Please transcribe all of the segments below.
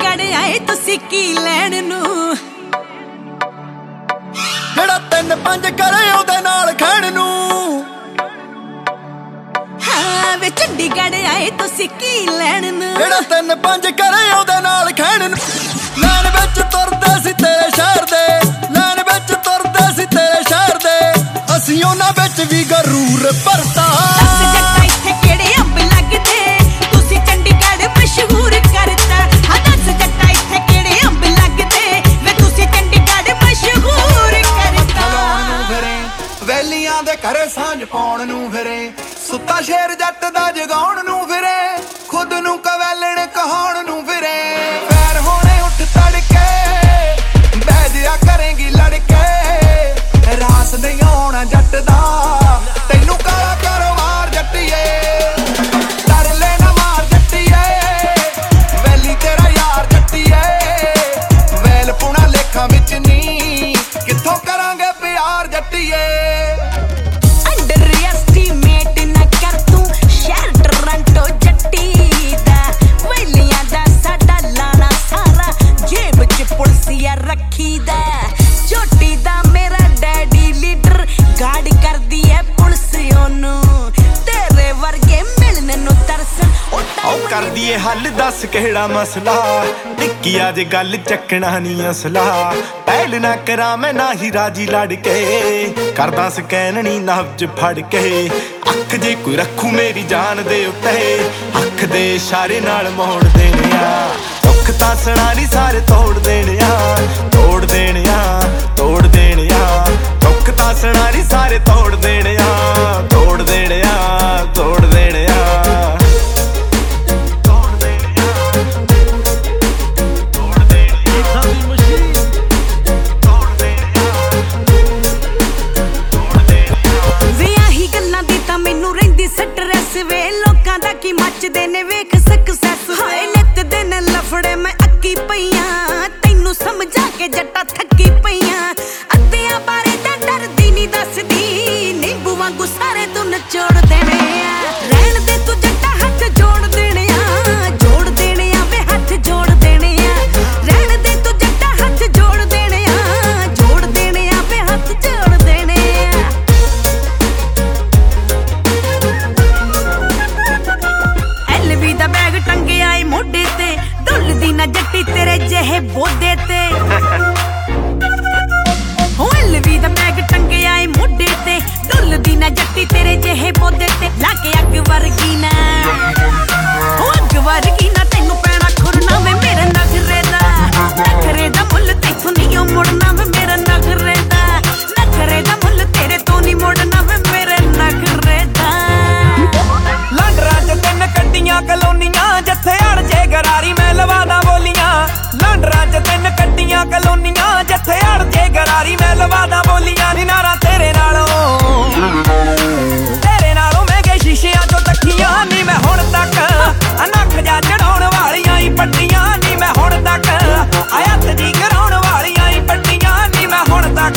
ਚੰਡੀਗੜ੍ਹ ਆਏ ਤੁਸੀਂ ਕੀ ਲੈਣ ਨੂੰ ਜਿਹੜਾ 3-5 ਕਰੇ ਉਹਦੇ ਨਾਲ ਖੈਣ ਨੂੰ ਹਾਂ ਵੇ ਚੰਡੀਗੜ੍ਹ ਆਏ ਤੁਸੀਂ ਕੀ ਲੈਣ ਨੂੰ ਜਿਹੜਾ 3-5 ਕਰੇ ਉਹਦੇ ਨਾਲ ਖੈਣ ਨੂੰ ਲੈਣ ਵਿੱਚ ਤੁਰਦੇ ਸੀ ਤੇਰੇ ਸ਼ਹਿਰ ਦੇ ਲੈਣ ਵਿੱਚ ਤੁਰਦੇ ਸੀ ਤੇਰੇ ਸ਼ਹਿਰ ਦੇ ਅਸੀਂ ਉਹਨਾਂ ਵਿੱਚ ਵੀ ਗਰੂਰ ਭਰਤਾ ਜੱਟਾ ਇੱਥੇ ਕਿਹੜੇ ਅੰਬ ਲੱਗਦੇ ਤੁਸੀਂ ਚੰਡੀਗੜ੍ਹ ਮਸ਼ਹੂਰ ਕਰਤਾ ਹਾਂ ਦੱਸ ਜੱਟਾ ਇੱਥੇ ਕਿਹੜੇ ਅੰਬ ਲੱਗਦੇ ਵੇ ਤੁਸੀਂ ਚੰਡੀਗੜ੍ਹ ਮਸ਼ਹੂਰ ਕਰਤਾ ਵੈਲੀਆਂ ਦੇ ਘਰੇ ਸਾਂਝ ਪਾਉਣ ਨੂੰ ਫਿਰੇ ਸੁੱਤਾ ਸ਼ੇਰ ਜੱਟ ਦਾ ਜਗਾਉਣ ਨੂੰ ਫਿਰੇ ਖੁਦ ਨੂੰ ਕਵੈਲਣ ਕਹਾਉਣ ਨੂੰ ਫਿਰੇ ਫੈਰ ਹੋਣੇ ਉੱਠ ਤੜਕੇ ਬਹਿ ਜਿਆ ਕਰੇਂਗੀ ਲੜਕੇ ਰਾਸ ਨਹੀਂ ਆਉਣਾ ਜੱਟ ਦਾ ਤੈਨੂੰ ਕਾਲਾ ਕਾਰੋਬਾਰ ਜੱਟੀਏ ਡਰ ਲੈ ਨਾ ਮਾਰ ਜੱਟੀਏ ਵੈਲੀ ਤੇਰਾ ਯਾਰ ਜੱਟੀਏ ਵੈਲ ਪੁਣਾ ਲੇਖਾਂ ਵਿੱਚ ਨਹੀਂ ਕਿੱਥੋਂ ਕਰਾਂਗੇ ਪਿਆਰ ਜੱਟੀਏ ਛੋਟੀ ਦਾ ਮੇਰਾ ਡੈਡੀ ਲੀਡਰ ਗਾਰਡ ਕਰਦੀ ਐ ਪੁਲਿਸ ਉਹਨੂੰ ਤੇਰੇ ਵਰਗੇ ਮਿਲਣ ਨੂੰ ਤਰਸਣ ਉਹ ਕਰਦੀ ਏ ਹੱਲ ਦੱਸ ਕਿਹੜਾ ਮਸਲਾ ਟਿੱਕੀ ਅੱਜ ਗੱਲ ਚੱਕਣਾ ਨਹੀਂ ਅਸਲਾ ਪਹਿਲ ਨਾ ਕਰਾਂ ਮੈਂ ਨਾ ਹੀ ਰਾਜੀ ਲੜ ਕੇ ਕਰਦਾ ਸਕੈਨ ਨਹੀਂ ਨਬਜ ਫੜ ਕੇ ਅੱਖ ਜੇ ਕੋਈ ਰੱਖੂ ਮੇਰੀ ਜਾਨ ਦੇ ਉੱਤੇ ਅੱਖ ਦੇ ਇਸ਼ਾਰੇ ਨਾਲ ਮੋੜ ਦੇਣੇ ਆ ਦੁੱਖ ਤਾਂ ਸੁਣਾ ਨਹੀਂ ਸਾਰੇ ਤੋੜ ਦੇਣੇ ਆ ਤੋੜ ਦੇਣੇ ਆ ਤੋੜ ਦੇਣੇ ਆ ਦੁੱਖ ਤਾਂ ਸੁਣਾ ਨਹੀਂ ਸਾਰੇ ਤੋੜ ਦੇਣੇ ਆ ਤੋੜ ਦੇਣੇ ਆ ਤੋੜ ਦੇਣੇ ਆ ਮੈਨੂੰ ਰਹਿੰਦੀ ਸਟ੍ਰੈਸ ਵੇ ਲੋਕਾਂ ਦਾ ਕੀ ਮੱਚਦੇ ਨੇ ਵੇਖ ਸਕਸੈਸ ਹਾਏ ਨਿੱਤ ਦਿਨ ਲਫੜੇ ਮੈਂ ਅੱਕੀ ਪਈਆਂ ਤੈਨੂੰ ਸਮਝਾ ਕੇ ਜੱਟਾ ਥੱਕੀ ਪਈਆਂ ਅੱਧਿਆਂ ਬਾਰੇ ਤਾਂ ਡਰਦੀ ਨਹੀਂ ਦੱਸਦੀ ਨਿੰਬੂ ਵਾਂਗੂ ਸਾਰੇ ਤੂੰ ਨਚੋੜ ਦੇਣੇ ਆ ਰਹਿਣ ਦੇ ਤੂੰ ਜੱਟਾ ਹੱਥ ਜੋੜ ਦੇਣੇ ਆ ਵੇ ਹੱਥ ਜੋੜ ਦੇਣੇ ਆ ਰਹਿਣ ਦੇ ਤੂੰ ਜੱਟਾ ਹੱਥ ਜੋੜ ਦੇਣੇ ਆ ਵੇ ਹੱਥ ਜੋੜ ਦੇਣੇ ਆ ਐਲਵੀ ਦਾ ਬੈਗ ਟੰਗਿਆ ਏ ਮੋਢੇ ਤੇ ਡੁੱਲਦੀ ਨਾ ਜੱਟੀ ਤੇਰੇ ਜਿਹੇ ਬੋਦੇ ਤੇ ਹੋ ਐਲਵੀ ਦਾ ਬੈਗ ਟੰਗਿਆ ਏ ਮੋਢੇ ਤੇ ਡੁੱਲਦੀ ਨਾ ਜੱਟੀ ਤੇਰੇ ਜਿਹੇ ਬੋਦੇ ਤੇ ਲਾ ਕੇ ਅੱਗ ਵਰਗੀ ਨਾ ਹੋ ਅੱਗ ਵਰਗੀ ਨਾ ਤੈਨੂੰ ਪੈਣਾ ਖੁਰਨਾ ਵੇ ਮੇਰੇ ਨਖਰੇ ਦਾ ਮੁੱਲ ਤੈਥੋਂ ਨਹੀਂ ਮੁੜਨਾ ਵੇ ਮੇਰਾ ਨਖਰੇ ਦਾ ਮੁੱਲ ਤੇਰੇ ਤੋਂ ਨਹੀਂ ਮੁੜਨਾ ਵੇ ਮੇਰੇ ਨਖਰੇ ਦਾ ਲਾਂਡਰਾਂ 'ਚ 3 ਕੱਟੀਆਂ ਕਲੋਨੀਆਂ ਜਿੱਥੇ ਅੜ ਜੇ ਗਰਾਰੀ ਮੈਂ ਲਵਾਦਾ ਬੋਲੀਆਂ ਲਾਂਡਰਾਂ 'ਚ 3 ਕੱਟੀਆਂ ਕਲੋਨੀਆਂ ਜਿੱਥੇ ਅੜ ਜੇ ਗਰਾਰੀ ਮੈਂ ਲਵਾਦਾ ਬੋਲੀਆਂ ਨੀ ਨਾਰਾ ਤੇਰੇ ਨਾਲੋਂ ਮੈਂ ਗਏ ਸ਼ੀਸ਼ਿਆਂ 'ਚੋਂ ਤੱਕੀਆਂ ਨੀ ਮੈਂ ਹੁਣ ਤੱਕ ਨੱਕ ਜਾ ਚੜਾਉਣ ਵਾਲੀਆਂ ਹੀ ਪੱਟੀਆਂ ਨੀ ਮੈਂ ਹੁਣ ਤੱਕ ਹੱਥ ਜੀ ਕਰਾਉਣ ਵਾਲੀਆਂ ਹੀ ਪੱਟੀਆਂ ਨੀ ਮੈਂ ਹੁਣ ਤੱਕ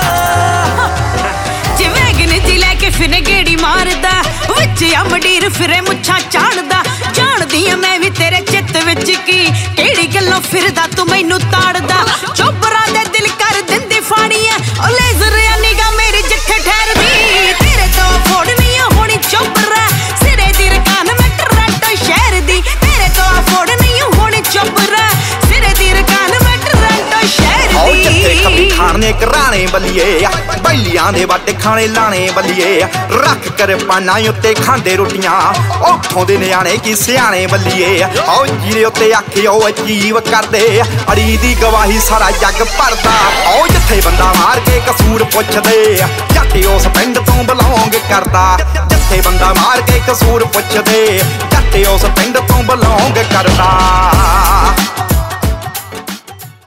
ਜਿਵੇਂ ਗਿਣਤੀ ਲੈ ਕੇ ਫਿਰੇ ਗੇੜੀ ਮਾਰਦਾ ਵਿੱਚ ਅਮਡੀਰ ਫਿਰੇ ਮੁੱਛਾਂ ਚਾੜਦਾ ਜਾਣਦੀ ਆ ਮੈਂ ਵੀ ਤੇਰੇ ਚਿੱਤ ਵਿੱਚ ਕੀ ਕਿਹੜੀ ਗੱਲੋਂ ਫਿਰਦਾ ਤੂੰ ਮੈਨੂੰ ਤਾੜਦਾ ਚੋਬਰਾਂ ਦੇ ਦਿਲ ਕਰ ਦਿੰਦੀ ਫਾੜੀਆਂ ਉਹ ਲੇਜ਼ਰਿਆ ਨਿਗਾ ਮੇਰੀ ਜਿੱਥੇ ਠਹਿਰਦੀ ਤੇਰੇ ਤੋਂ ਫੋੜ ਨਹੀਂ ਹੋਣੀ ਚੋਬਰਾ ਸਿਰੇ ਦੀ ਰਕਾਨ ਮੈਂ ਟੋਰਾਂਟੋ ਸ਼ਹਿਰ ਦੀ ਤੇਰੇ ਤੋਂ ਫੋੜ ਨਹੀਂ ਹੋਣੀ ਚੋਬਰਾ ਸਿਰੇ ਦੀ ਰਕਾਨ ਮੈਂ ਟੋਰਾਂਟੋ ਸ਼ਹਿਰ ਦੀ ਜਿੱਥੇ ਖੱਬੀ ਖਾਣੇ ਘਰਾਣੇ ਬੱਲੀਏ ਬੈਲੀਆਂ ਦੇ ਵੱਟ ਖਾਣੇ ਲਾਣੇ ਬੱਲੀਏ ਰੱਖ ਕਰ ਪਾਣਾ ਉੱਤੇ ਖਾਂਦੇ ਰੋਟੀਆਂ ਉੱਥੋਂ ਦੇ ਨਿਆਣੇ ਕੀ ਸਿਆਣੇ ਬੱਲੀਏ ਆਓ ਜੀਰੇ ਉੱਤੇ ਆਖਿਓ ਅਜੀਬ ਕਰਦੇ ਅੜੀ ਦੀ ਗਵਾਹੀ ਸਾਰਾ ਜੱਗ ਭਰਦਾ ਆਓ ਜਿੱਥੇ ਬੰਦਾ ਮਾਰ ਕੇ ਕਸੂਰ ਪੁੱਛਦੇ ਜੱਟ ਉਸ ਪਿੰਡ ਤੋਂ ਬਿਲੋਂਗ ਕਰਦਾ ਜਿੱਥੇ ਬੰਦਾ ਮਾਰ ਕੇ ਕਸੂਰ ਪੁੱਛਦੇ ਜੱਟ ਉਸ ਪਿੰਡ ਤੋਂ ਬਿਲੋਂਗ ਕਰਦਾ